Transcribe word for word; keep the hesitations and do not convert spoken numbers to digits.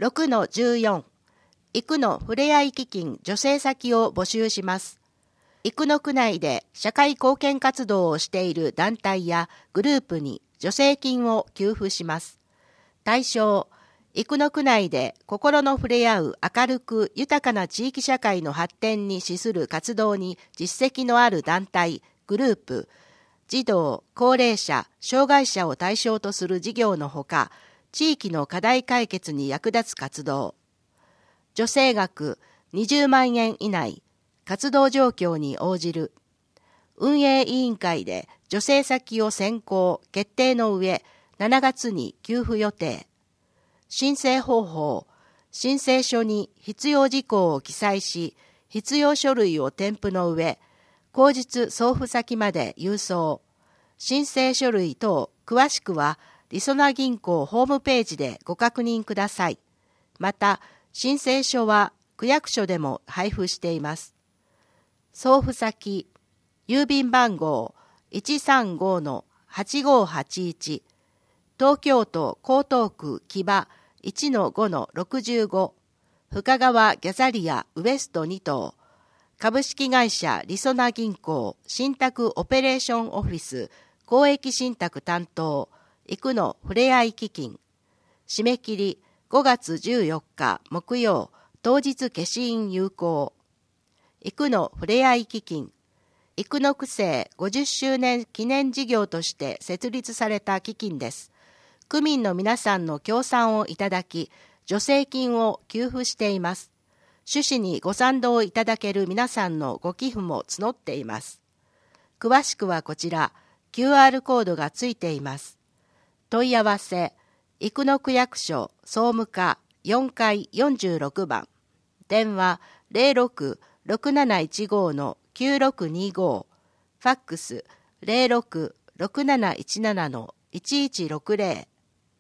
ろくのじゅうよん、生野ふれあい基金助成先を募集します。生野区内で社会貢献活動をしている団体やグループに助成金を給付します。対象、生野区内で心の触れ合う明るく豊かな地域社会の発展に資する活動に実績のある団体、グループ、児童、高齢者、障害者を対象とする事業のほか、地域の課題解決に役立つ活動。助成額にじゅうまんえん以内、活動状況に応じる。運営委員会で助成先を選考、決定の上、しちがつに給付予定。申請方法、申請書に必要事項を記載し、必要書類を添付の上、後日送付先まで郵送。申請書類等、詳しくは、りそな銀行ホームページでご確認ください。また、申請書は区役所でも配布しています。送付先、郵便番号 いちさんごのはちごはちいち、東京都江東区木場 いちのごのろくじゅうご、深川ギャザリアウエストに棟、株式会社りそな銀行信託オペレーションオフィス公益信託担当生野ふれあい基金。締め切りごがつじゅうよっか木曜、当日消印有効。生野ふれあい基金。生野区政ごじゅっしゅうねん記念事業として設立された基金です。区民の皆さんの協賛をいただき、助成金を給付しています。趣旨にご賛同いただける皆さんのご寄付も募っています。詳しくはこちら、キューアール コードがついています。問い合わせ、生野区役所総務課よんかいよんじゅうろくばん、電話 ゼロろく ろくなないちご のきゅうろくにご、ファックス ゼロろく ろくなないちなな のいちいちろくゼロ